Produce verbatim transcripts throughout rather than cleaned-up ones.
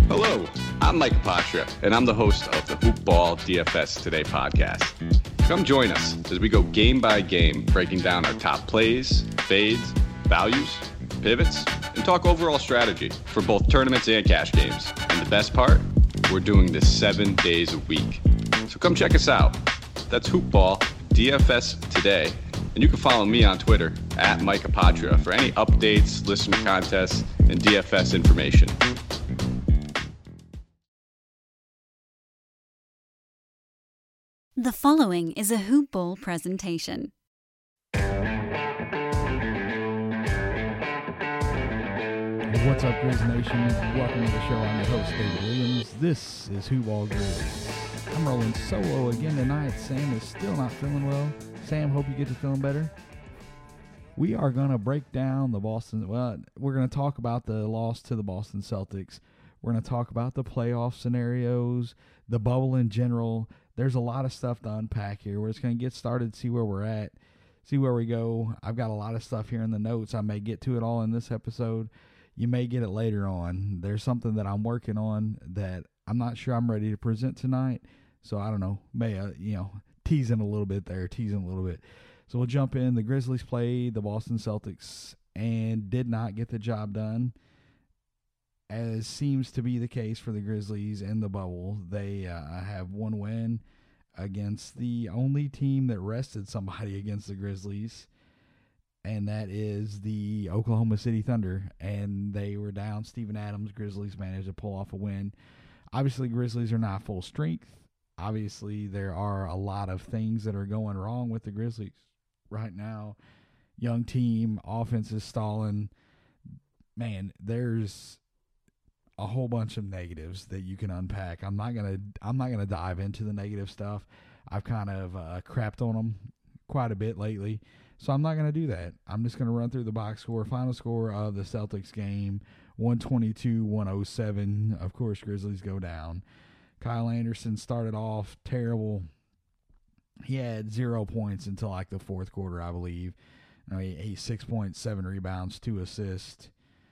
Hello, I'm Mike Apatra, and I'm the host of the Hoopball D F S Today podcast. Come join us as we go game by game, breaking down our top plays, fades, values, pivots, and talk overall strategy for both tournaments and cash games. And the best part, we're doing this seven days a week. So come check us out. That's Hoopball D F S Today. And you can follow me on Twitter at Mike Apatra for any updates, listener contests, and D F S information. The following is a Hoop Ball presentation. What's up, Grizz Nation? Welcome to the show. I'm your host, David Williams. This is Hoop Ball Grizz. I'm rolling solo again tonight. Sam is still not feeling well. Sam, hope you get to feeling better. We are going to break down the Boston, well, we're going to talk about the loss to the Boston Celtics. We're going to talk about the playoff scenarios, the bubble in general. There's a lot of stuff to unpack here. We're just going to get started, see where we're at, see where we go. I've got a lot of stuff here in the notes. I may get to it all in this episode. You may get it later on. There's something that I'm working on that I'm not sure I'm ready to present tonight. So I don't know, may, uh, you know, teasing a little bit there, teasing a little bit. So we'll jump in. The Grizzlies played the Boston Celtics and did not get the job done, as seems to be the case for the Grizzlies in the bubble. They uh, have one win against the only team that rested somebody against the Grizzlies, and that is the Oklahoma City Thunder. And they were down Steven Adams. Grizzlies managed to pull off a win. Obviously, Grizzlies are not full strength. Obviously, there are a lot of things that are going wrong with the Grizzlies right now. Young team, offense is stalling. Man, there's a whole bunch of negatives that you can unpack. I'm not gonna I'm not gonna dive into the negative stuff. I've kind of uh, crapped on them quite a bit lately, so I'm not gonna do that. I'm just gonna run through the box score. Final score of the Celtics game: one twenty-two one oh seven. Of course, Grizzlies go down. Kyle Anderson started off terrible. He had zero points until like the fourth quarter, I believe. I mean, he six points, seven rebounds, two assists.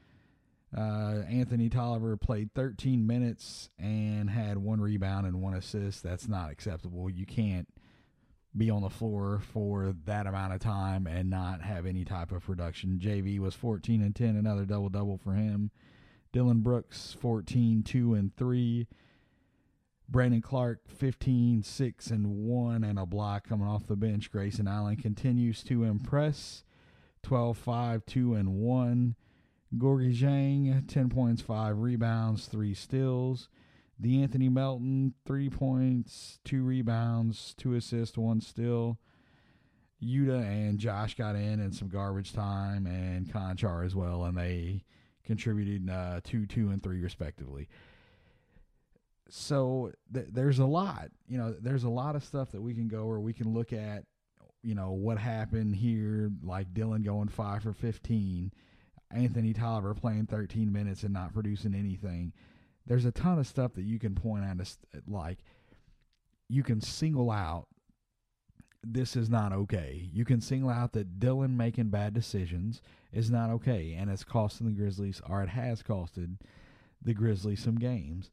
Uh, Anthony Tolliver played thirteen minutes and had one rebound and one assist. That's not acceptable. You can't be on the floor for that amount of time and not have any type of production. J V was fourteen and ten, another double-double for him. Dylan Brooks, fourteen, two, and three. Brandon Clark, fifteen, six, and one, and a block coming off the bench. Grayson Allen continues to impress, twelve, five, two, and one. Gorgui Dieng, ten points, five rebounds, three steals. DeAnthony Melton, three points, two rebounds, two assists, one steal. Yuta and Josh got in and some garbage time, and Conchar as well, and they contributed uh, two, two, and three respectively. So th- there's a lot, you know, there's a lot of stuff that we can go or we can look at, you know, what happened here, like Dylan going five for fifteen, Anthony Tolliver playing thirteen minutes and not producing anything. There's a ton of stuff that you can point out, as, like, you can single out, this is not okay. You can single out that Dylan making bad decisions is not okay, and it's costing the Grizzlies, or it has costed the Grizzlies some games.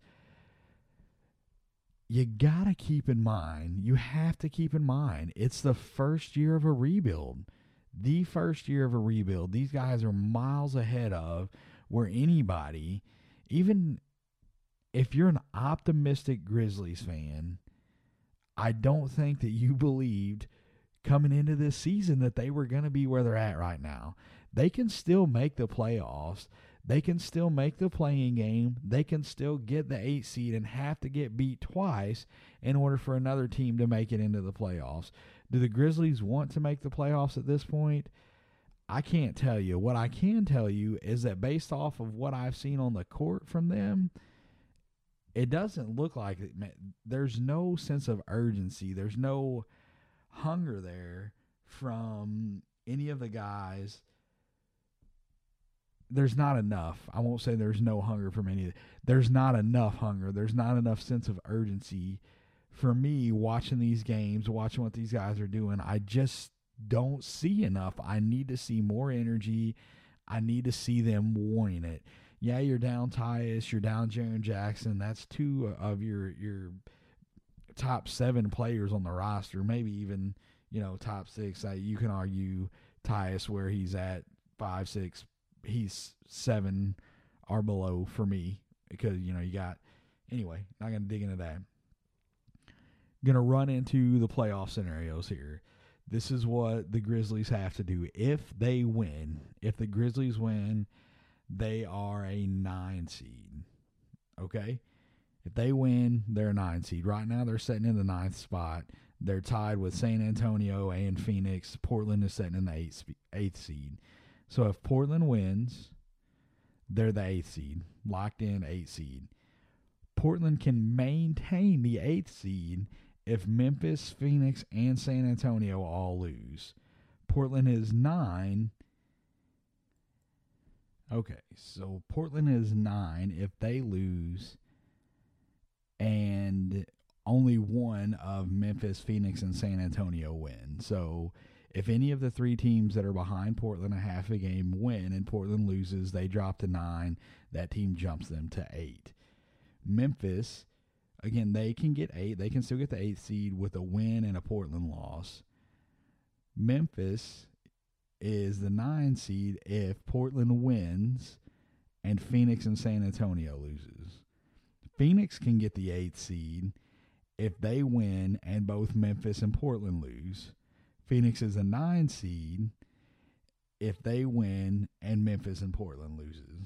You got to keep in mind, you have to keep in mind, it's the first year of a rebuild. The first year of a rebuild. These guys are miles ahead of where anybody, even if you're an optimistic Grizzlies fan, I don't think that you believed coming into this season that they were going to be where they're at right now. They can still make the playoffs. They can still make the play-in game. They can still get the eight seed and have to get beat twice in order for another team to make it into the playoffs. Do the Grizzlies want to make the playoffs at this point? I can't tell you. What I can tell you is that based off of what I've seen on the court from them, it doesn't look like it. There's no sense of urgency. There's no hunger there from any of the guys. There's not enough. I won't say there's no hunger from any of it. There's not enough hunger. There's not enough sense of urgency for me watching these games, watching what these guys are doing. I just don't see enough. I need to see more energy. I need to see them wanting it. Yeah, you're down Tyus, you're down Jaren Jackson. That's two of your your top seven players on the roster, maybe even, you know, top six. Uh, you can argue Tyus where he's at five, six, he's seven or below for me because, you know, you got – anyway, not going to dig into that. Going to run into the playoff scenarios here. This is what the Grizzlies have to do. If they win, if the Grizzlies win, they are a nine seed, okay? If they win, they're a nine seed. Right now, they're sitting in the ninth spot. They're tied with San Antonio and Phoenix. Portland is sitting in the eighth, eighth seed. So if Portland wins, they're the eighth seed, locked in eighth seed. Portland can maintain the eighth seed if Memphis, Phoenix, and San Antonio all lose. Portland is nine. Okay, so Portland is nine if they lose, and only one of Memphis, Phoenix, and San Antonio win. So if any of the three teams that are behind Portland a half a game win and Portland loses, they drop to nine. That team jumps them to eight. Memphis, again, they can get eight. They can still get the eighth seed with a win and a Portland loss. Memphis is the nine seed if Portland wins and Phoenix and San Antonio loses. Phoenix can get the eighth seed if they win and both Memphis and Portland lose. Phoenix is a nine seed if they win and Memphis and Portland loses.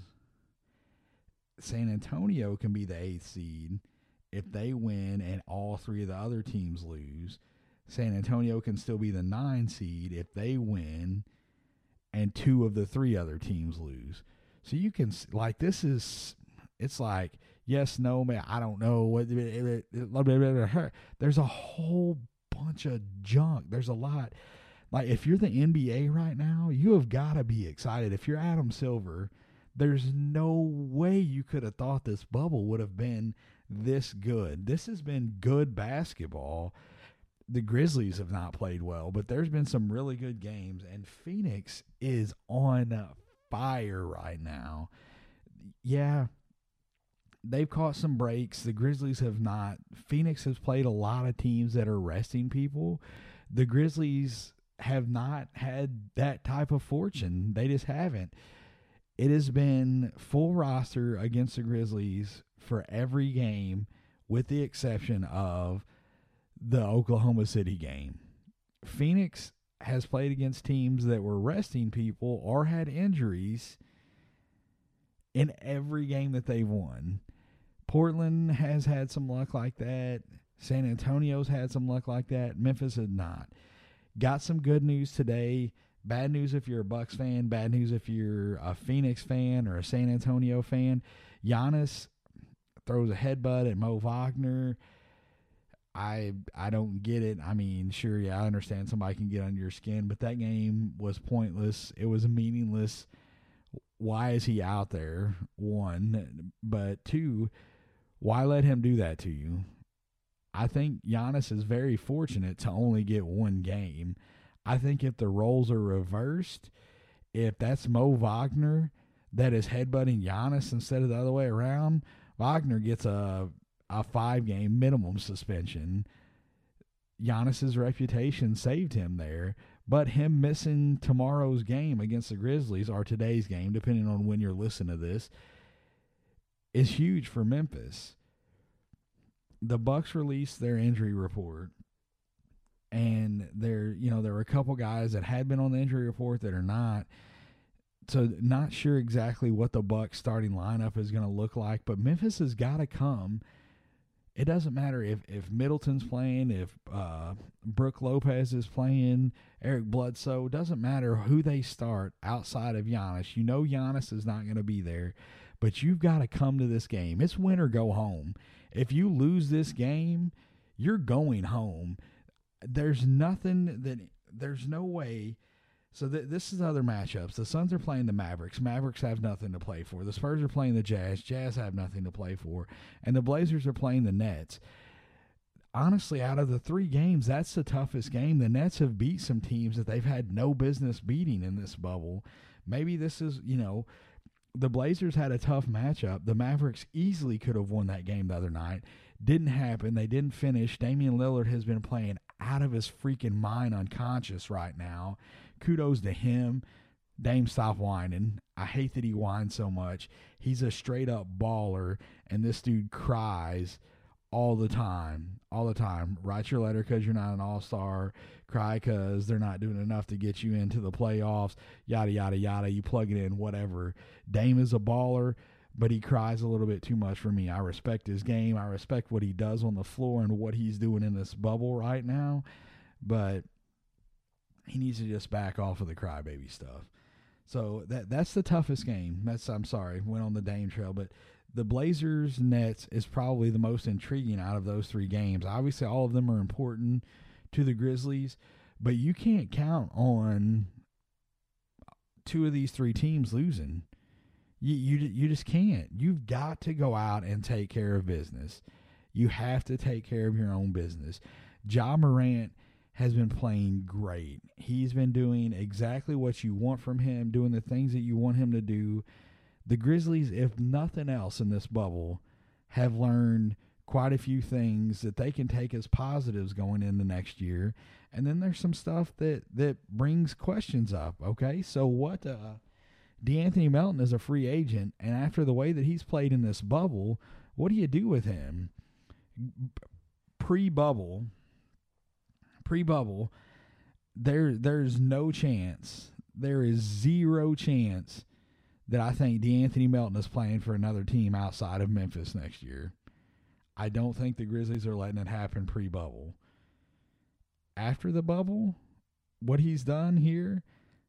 San Antonio can be the eighth seed if they win and all three of the other teams lose. San Antonio can still be the nine seed if they win and two of the three other teams lose. So you can, like, this is, it's like, yes, no, man, I don't know. What There's a whole bunch of junk. There's a lot. Like, if you're the N B A right now, you have got to be excited. If you're Adam Silver, there's no way you could have thought this bubble would have been this good. This has been good basketball. The Grizzlies have not played well, but there's been some really good games, and Phoenix is on fire right now. Yeah, they've caught some breaks. The Grizzlies have not. Phoenix has played a lot of teams that are resting people. The Grizzlies have not had that type of fortune. They just haven't. It has been full roster against the Grizzlies for every game, with the exception of the Oklahoma City game. Phoenix has played against teams that were resting people or had injuries in every game that they've won. Portland has had some luck like that. San Antonio's had some luck like that. Memphis has not. Got some good news today. Bad news if you're a Bucks fan. Bad news if you're a Phoenix fan or a San Antonio fan. Giannis throws a headbutt at Mo Wagner. I I don't get it. I mean, sure, yeah, I understand somebody can get under your skin, but that game was pointless. It was meaningless. Why is he out there? One. But two, why let him do that to you? I think Giannis is very fortunate to only get one game. I think if the roles are reversed, if that's Mo Wagner that is headbutting Giannis instead of the other way around, Wagner gets a a five-game minimum suspension. Giannis's reputation saved him there, but him missing tomorrow's game against the Grizzlies, or today's game, depending on when you're listening to this, is huge for Memphis. The Bucks released their injury report, and there, you know, there were a couple guys that had been on the injury report that are not. So not sure exactly what the Bucks starting lineup is going to look like, but Memphis has got to come. It doesn't matter if, if Middleton's playing, if uh, Brook Lopez is playing, Eric Bledsoe. It doesn't matter who they start outside of Giannis. You know Giannis is not going to be there, but you've got to come to this game. It's win or go home. If you lose this game, you're going home. There's nothing that – there's no way – So th- this is other matchups. The Suns are playing the Mavericks. Mavericks have nothing to play for. The Spurs are playing the Jazz. Jazz have nothing to play for. And the Blazers are playing the Nets. Honestly, out of the three games, that's the toughest game. The Nets have beat some teams that they've had no business beating in this bubble. Maybe this is, you know, the Blazers had a tough matchup. The Mavericks easily could have won that game the other night. Didn't happen. They didn't finish. Damian Lillard has been playing out of his freaking mind, unconscious right now. Kudos to him. Dame, stop whining. I hate that he whines so much. He's a straight-up baller, and this dude cries all the time, all the time. Write your letter because you're not an all-star. Cry because they're not doing enough to get you into the playoffs, yada, yada, yada. You plug it in, whatever. Dame is a baller, but he cries a little bit too much for me. I respect his game. I respect what he does on the floor and what he's doing in this bubble right now, but he needs to just back off of the crybaby stuff. So that that's the toughest game. That's I'm sorry, went on the Dame trail, but the Blazers Nets is probably the most intriguing out of those three games. Obviously, all of them are important to the Grizzlies, but you can't count on two of these three teams losing. You you you just can't. You've got to go out and take care of business. You have to take care of your own business. Ja Morant has been playing great. He's been doing exactly what you want from him, doing the things that you want him to do. The Grizzlies, if nothing else in this bubble, have learned quite a few things that they can take as positives going into next year. And then there's some stuff that, that brings questions up, okay? So what uh, DeAnthony Melton is a free agent, and after the way that he's played in this bubble, what do you do with him? Pre-bubble, pre-bubble, there there's no chance, there is zero chance that I think DeAnthony Melton is playing for another team outside of Memphis next year. I don't think the Grizzlies are letting it happen pre-bubble. After the bubble, what he's done here,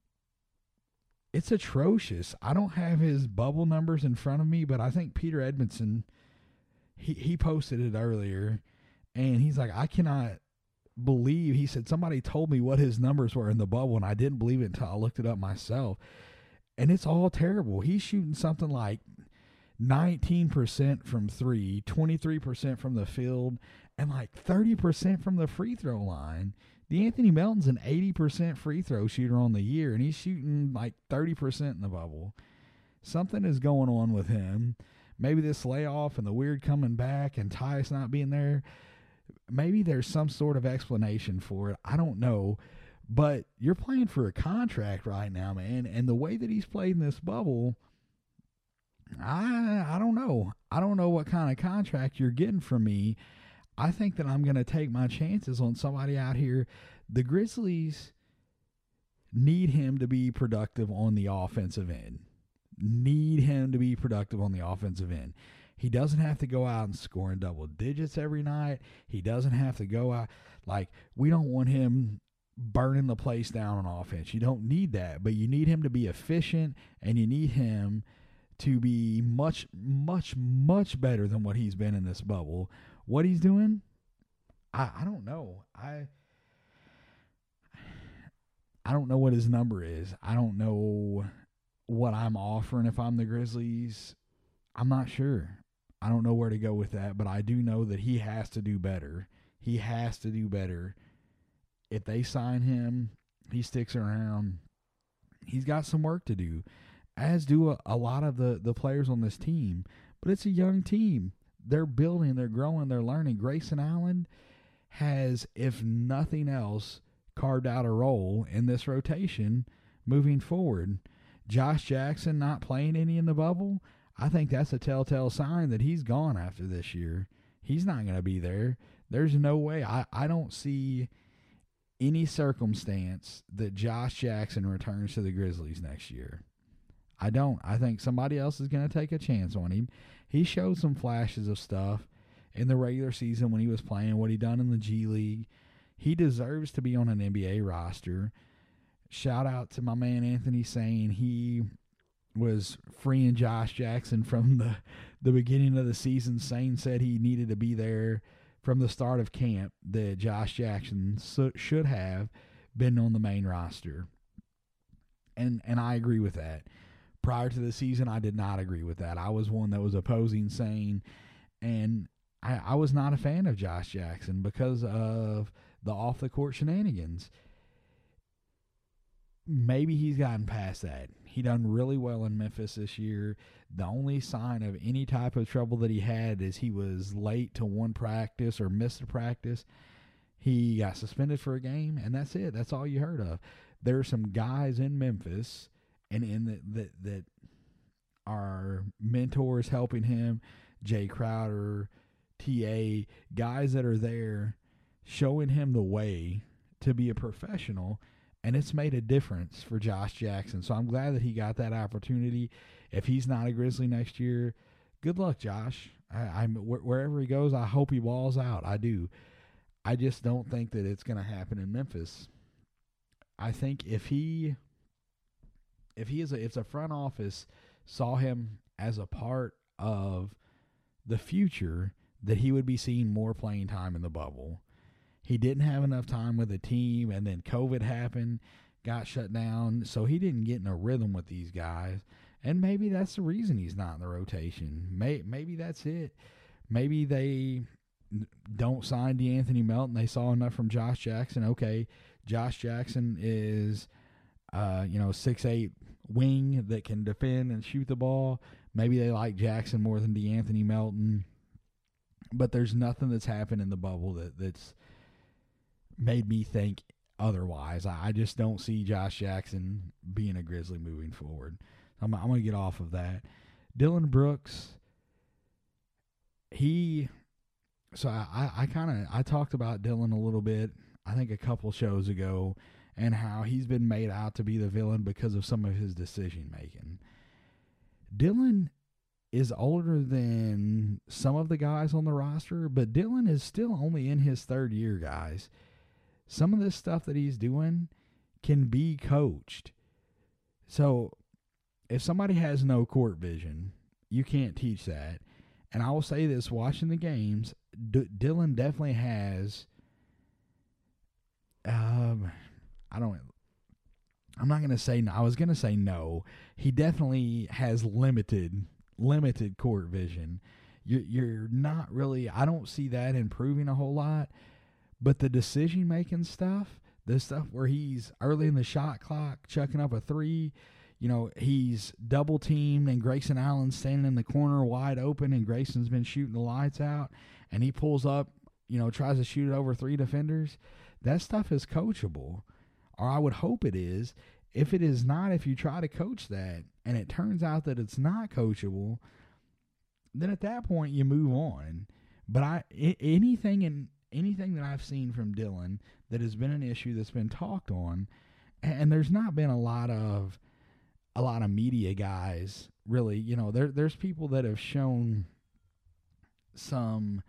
it's atrocious. I don't have his bubble numbers in front of me, but I think Peter Edmondson, he, he posted it earlier, and he's like, I cannot believe, he said, somebody told me what his numbers were in the bubble, and I didn't believe it until I looked it up myself. And it's all terrible. He's shooting something like nineteen percent from three, twenty-three percent from the field, and like thirty percent from the free throw line. DeAnthony Melton's an eighty percent free throw shooter on the year, and he's shooting like thirty percent in the bubble. Something is going on with him. Maybe this layoff and the weird coming back and Tyus not being there, maybe there's some sort of explanation for it. I don't know. But you're playing for a contract right now, man, and the way that he's played in this bubble, I I don't know. I don't know what kind of contract you're getting from me. I think that I'm going to take my chances on somebody out here. The Grizzlies need him to be productive on the offensive end. Need him to be productive on the offensive end. He doesn't have to go out and score in double digits every night. He doesn't have to go out. Like, we don't want him burning the place down on offense. You don't need that, but you need him to be efficient, and you need him to be much, much, much better than what he's been in this bubble. What he's doing, I, I don't know. I I don't know what his number is. I don't know what I'm offering if I'm the Grizzlies. I'm not sure. I don't know where to go with that, but I do know that he has to do better. He has to do better. If they sign him, he sticks around, he's got some work to do, as do a, a lot of the, the players on this team. But it's a young team. They're building, they're growing, they're learning. Grayson Allen has, if nothing else, carved out a role in this rotation moving forward. Josh Jackson not playing any in the bubble, I think that's a telltale sign that he's gone after this year. He's not going to be there. There's no way. I, I don't see any circumstance that Josh Jackson returns to the Grizzlies next year. I don't. I think somebody else is going to take a chance on him. He showed some flashes of stuff in the regular season when he was playing, what he done in the G League. He deserves to be on an N B A roster. Shout out to my man Anthony saying he was freeing Josh Jackson from the, the beginning of the season. Sane said he needed to be there from the start of camp, that Josh Jackson so, should have been on the main roster. And and I agree with that. Prior to the season, I did not agree with that. I was one that was opposing Sane, and I, I was not a fan of Josh Jackson because of the off-the-court shenanigans. Maybe he's gotten past that. He done really well in Memphis this year. The only sign of any type of trouble that he had is he was late to one practice or missed a practice. He got suspended for a game, and that's it. That's all you heard of. There are some guys in Memphis and in the, that that are mentors helping him, Jay Crowder, T A, guys that are there showing him the way to be a professional, and it's made a difference for Josh Jackson. So I'm glad that he got that opportunity. If he's not a Grizzly next year, good luck, Josh. I, I'm wherever he goes, I hope he balls out. I do. I just don't think that it's going to happen in Memphis. I think if he, if he is a, if the front office saw him as a part of the future, that he would be seeing more playing time in the bubble. He didn't have enough time with the team, and then COVID happened, got shut down, so he didn't get in a rhythm with these guys. And maybe that's the reason he's not in the rotation. May, maybe that's it. Maybe they don't sign DeAnthony Melton. They saw enough from Josh Jackson. Okay, Josh Jackson is, uh, you know, six eight wing that can defend and shoot the ball. Maybe they like Jackson more than DeAnthony Melton. But there's nothing that's happened in the bubble that, that's made me think otherwise. I, I just don't see Josh Jackson being a Grizzly moving forward. I'm, I'm going to get off of that. Dillon Brooks, he – so I, I kind of – I talked about Dillon a little bit, I think a couple shows ago, and how he's been made out to be the villain because of some of his decision-making. Dillon is older than some of the guys on the roster, but Dillon is still only in his third year, guys. Some of this stuff that he's doing can be coached. So if somebody has no court vision, you can't teach that. And I will say this, watching the games, D- Dillon definitely has, um, I don't, I'm not going to say no. I was going to say no. He definitely has limited, limited court vision. You're, you're not really, I don't see that improving a whole lot. But the decision-making stuff, the stuff where he's early in the shot clock, chucking up a three, you know, he's double-teamed and Grayson Allen's standing in the corner wide open and Grayson's been shooting the lights out and he pulls up, you know, tries to shoot it over three defenders. That stuff is coachable, or I would hope it is. If it is not, if you try to coach that and it turns out that it's not coachable, then at that point you move on. But I, anything in anything that I've seen from Dillon that has been an issue that's been talked on, and there's not been a lot of a lot of media guys really, you know, there there's people that have shown some,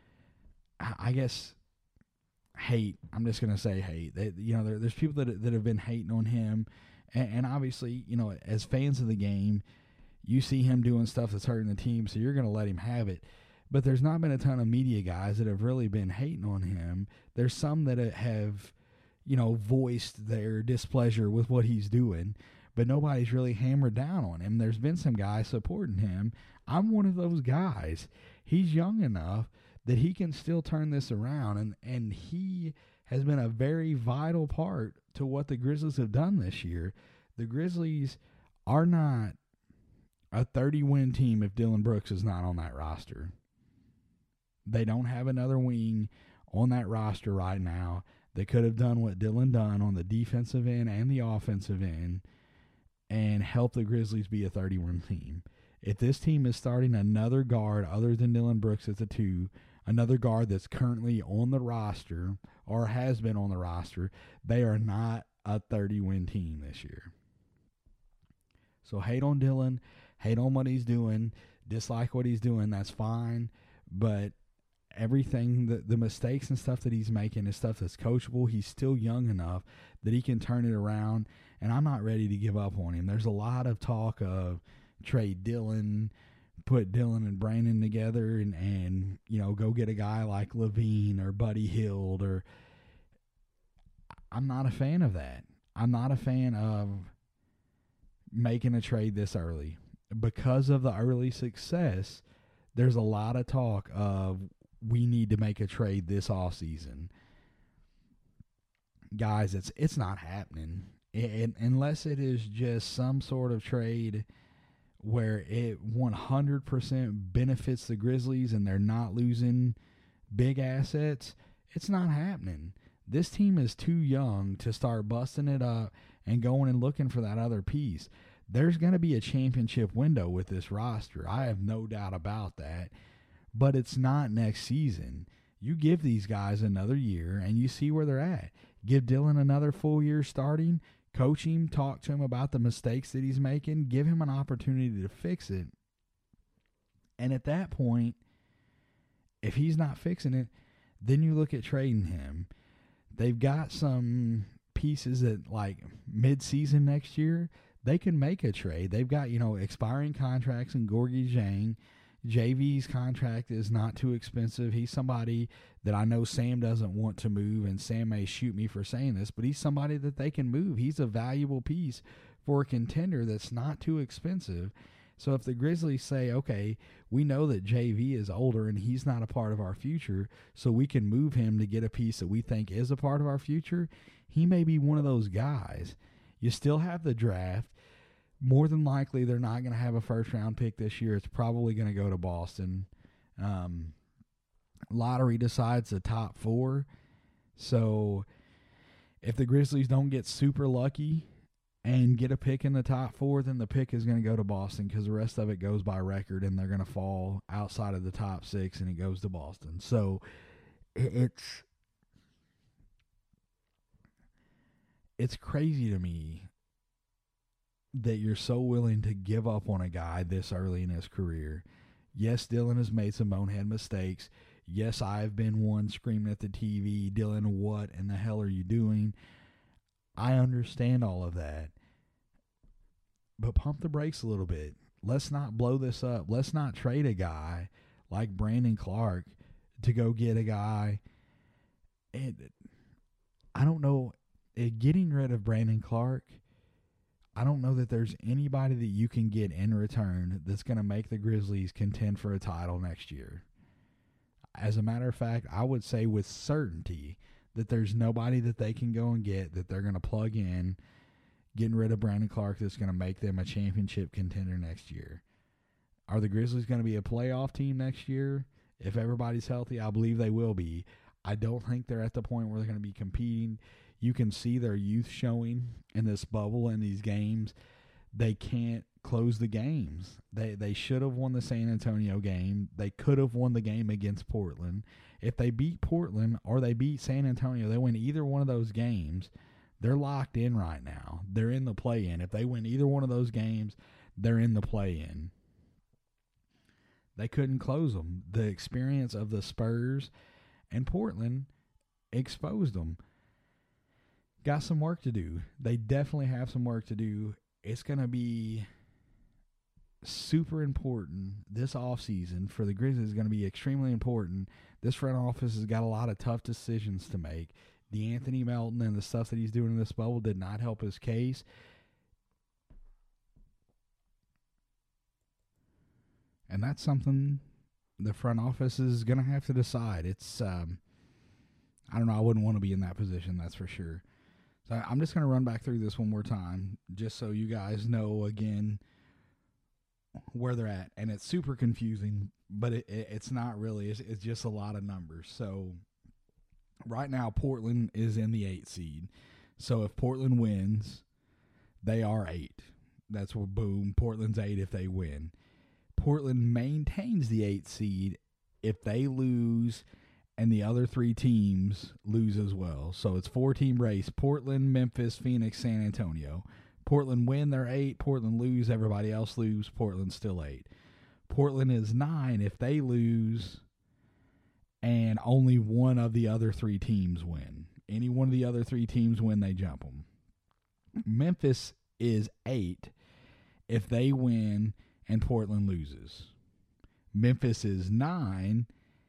I guess, hate. I'm just gonna say hate. They, you know, there, there's people that that have been hating on him, and, and obviously, you know, as fans of the game, you see him doing stuff that's hurting the team, so you're gonna let him have it. But there's not been a ton of media guys that have really been hating on him. There's some that have, you know, voiced their displeasure with what he's doing, but nobody's really hammered down on him. There's been some guys supporting him. I'm one of those guys. He's young enough that he can still turn this around, and, and he has been a very vital part to what the Grizzlies have done this year. The Grizzlies are not a thirty-win team if Dillon Brooks is not on that roster. They don't have another wing on that roster right now that could have done what Dillon done on the defensive end and the offensive end and help the Grizzlies be a thirty-win team. If this team is starting another guard other than Dillon Brooks at the two, another guard that's currently on the roster or has been on the roster, they are not a thirty-win team this year. So hate on Dillon, hate on what he's doing, dislike what he's doing, that's fine, but everything, the, the mistakes and stuff that he's making is stuff that's coachable. He's still young enough that he can turn it around, and I'm not ready to give up on him. There's a lot of talk of trade Dillon, put Dillon and Brandon together, and, and you know, go get a guy like Levine or Buddy Hield. Or I'm not a fan of that. I'm not a fan of making a trade this early. Because of the early success, there's a lot of talk of we need to make a trade this offseason. Guys, it's it's not happening. it, unless it is just some sort of trade where it one hundred percent benefits the Grizzlies and they're not losing big assets, it's not happening. This team is too young to start busting it up and going and looking for that other piece. There's going to be a championship window with this roster. I have no doubt about that. But it's not next season. You give these guys another year and you see where they're at. Give Dillon another full year starting, coach him, talk to him about the mistakes that he's making, give him an opportunity to fix it. And at that point, if he's not fixing it, then you look at trading him. They've got some pieces that, like, mid-season next year, they can make a trade. They've got, you know, expiring contracts in Gorgui Dieng. J V's contract is not too expensive. He's somebody that I know Sam doesn't want to move, and Sam may shoot me for saying this, but he's somebody that they can move. He's a valuable piece for a contender that's not too expensive. So if the Grizzlies say, okay, we know that J V is older and he's not a part of our future, so we can move him to get a piece that we think is a part of our future, he may be one of those guys. You still have the draft. More than likely, they're not going to have a first-round pick this year. It's probably going to go to Boston. Um, lottery decides the top four. So if the Grizzlies don't get super lucky and get a pick in the top four, then the pick is going to go to Boston because the rest of it goes by record, and they're going to fall outside of the top six, and it goes to Boston. So it's it's crazy to me that you're so willing to give up on a guy this early in his career. Yes, Dillon has made some bonehead mistakes. Yes, I've been one screaming at the T V, Dillon, what in the hell are you doing? I understand all of that. But pump the brakes a little bit. Let's not blow this up. Let's not trade a guy like Brandon Clarke to go get a guy. And I don't know, getting rid of Brandon Clarke, I don't know that there's anybody that you can get in return that's going to make the Grizzlies contend for a title next year. As a matter of fact, I would say with certainty that there's nobody that they can go and get that they're going to plug in, getting rid of Brandon Clarke, that's going to make them a championship contender next year. Are the Grizzlies going to be a playoff team next year? If everybody's healthy, I believe they will be. I don't think they're at the point where they're going to be competing. You can see their youth showing in this bubble in these games. They can't close the games. They they should have won the San Antonio game. They could have won the game against Portland. If they beat Portland or they beat San Antonio, they win either one of those games, they're locked in right now. They're in the play-in. If they win either one of those games, they're in the play-in. They couldn't close them. The experience of the Spurs and Portland exposed them. Got some work to do. They definitely have some work to do. It's going to be super important this offseason for the Grizzlies. Is going to be extremely important. This front office has got a lot of tough decisions to make. DeAnthony Melton and the stuff that he's doing in this bubble did not help his case. And that's something the front office is going to have to decide. It's, um, I don't know, I wouldn't want to be in that position, that's for sure. So I'm just going to run back through this one more time just so you guys know, again, where they're at. And it's super confusing, but it, it, it's not really. It's, it's just a lot of numbers. So right now, Portland is in the eight seed. So if Portland wins, they are eight. That's where, boom, Portland's eight if they win. Portland maintains the eight seed if they lose and the other three teams lose as well. So it's four-team race: Portland, Memphis, Phoenix, San Antonio. Portland win, they're eight. Portland lose, everybody else lose. Portland's still eight. Portland is nine if they lose and only one of the other three teams win. Any one of the other three teams win, they jump them. Memphis is eight if they win and Portland loses. Memphis is nine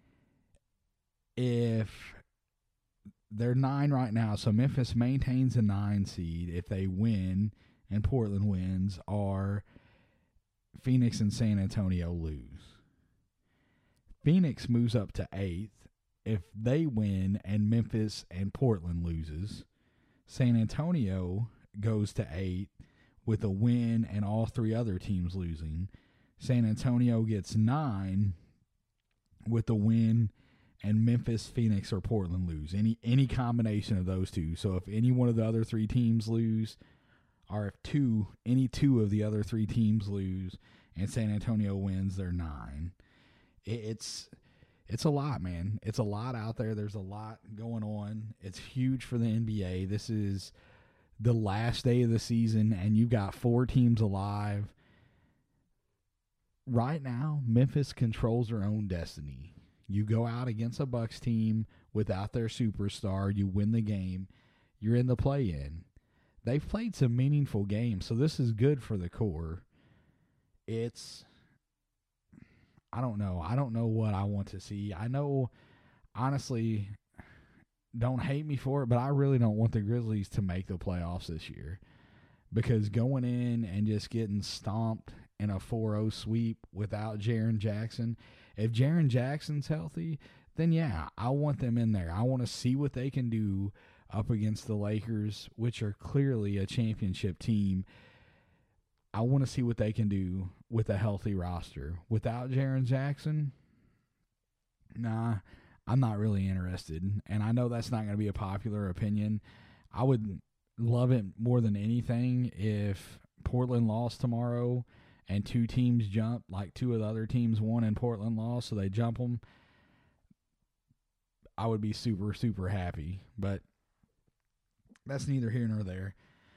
if they're nine right now. So Memphis maintains a nine seed if they win and Portland wins, or Phoenix and San Antonio lose. Phoenix moves up to eighth if they win and Memphis and Portland loses. San Antonio goes to eight with a win and all three other teams losing. San Antonio gets nine with a win and Memphis, Phoenix, or Portland lose. Any any combination of those two. So if any one of the other three teams lose, or if two, any two of the other three teams lose and San Antonio wins, they're nine. It, it's it's a lot, man. It's a lot out there. There's a lot going on. It's huge for the N B A. This is the last day of the season, and you've got four teams alive. Right now, Memphis controls their own destiny. You go out against a Bucks team without their superstar, you win the game, you're in the play-in. They've played some meaningful games, so this is good for the core. It's, I don't know. I don't know what I want to see. I know, honestly, don't hate me for it, but I really don't want the Grizzlies to make the playoffs this year. Because going in and just getting stomped in a four oh sweep without Jaren Jackson, if Jaren Jackson's healthy, then yeah, I want them in there. I want to see what they can do up against the Lakers, which are clearly a championship team. I want to see what they can do with a healthy roster. Without Jaren Jackson, nah, I'm not really interested. And I know that's not going to be a popular opinion. I would love it more than anything if Portland lost tomorrow and two teams jump, like two of the other teams won and Portland lost, so they jump them. I would be super, super happy. But that's neither here nor there.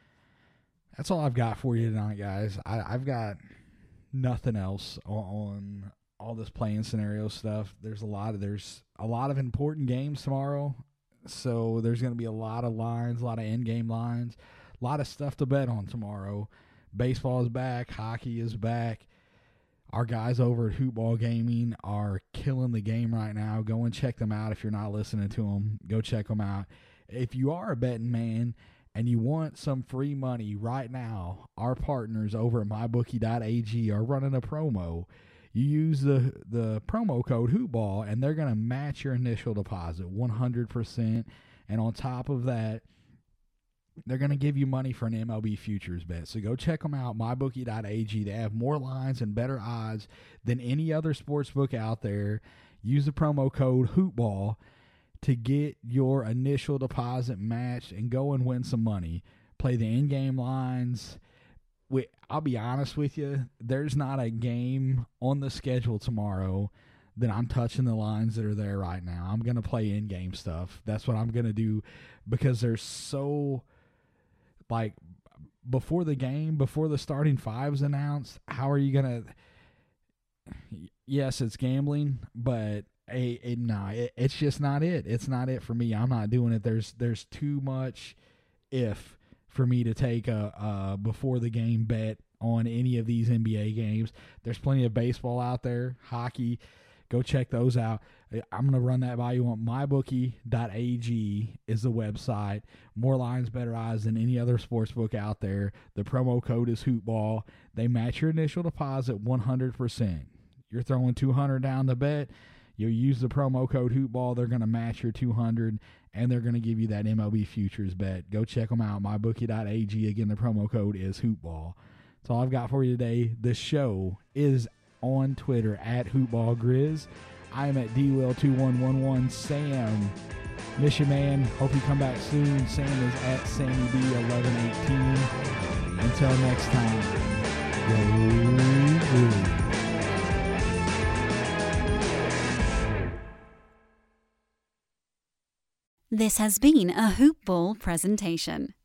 That's all I've got for you tonight, guys. I, I've got nothing else on, on all this playing scenario stuff. There's a lot of there's a lot of important games tomorrow, so there's going to be a lot of lines, a lot of end game lines, a lot of stuff to bet on tomorrow. Baseball is back, hockey is back. Our guys over at Hoopball Gaming are killing the game right now. Go and check them out if you're not listening to them. Go check them out. If you are a betting man and you want some free money right now, our partners over at my bookie dot a g are running a promo. You use the, the promo code HOOPBALL, and they're going to match your initial deposit one hundred percent. And on top of that, they're going to give you money for an M L B futures bet. So go check them out, my bookie dot a g. They have more lines and better odds than any other sports book out there. Use the promo code HOOPBALL to get your initial deposit matched and go and win some money. Play the in-game lines. We, I'll be honest with you, there's not a game on the schedule tomorrow that I'm touching the lines that are there right now. I'm going to play in-game stuff. That's what I'm going to do because there's so, like, before the game, before the starting five's announced, how are you going to, yes, it's gambling, but It, it, nah, it, it's just not it. It's not it for me. I'm not doing it. There's there's too much if for me to take a, a before the game bet on any of these N B A games. There's plenty of baseball out there, hockey. Go check those out. I'm going to run that by you on my bookie dot a g is the website. More lines, better odds than any other sports book out there. The promo code is HOOPBALL. They match your initial deposit one hundred percent. You're throwing two hundred dollars down the bet. You use the promo code HOOPBALL, they're going to match your two hundred, and they're going to give you that M L B futures bet. Go check them out, my bookie dot a g. Again, the promo code is HOOPBALL. That's all I've got for you today. The show is on Twitter at HoopBallGrizz. I am at D Will two one one one. Sam, miss you, man. Hope you come back soon. Sam is at Sammy B eleven eighteen. Until next time, go Grizz. This has been a Hoop Ball presentation.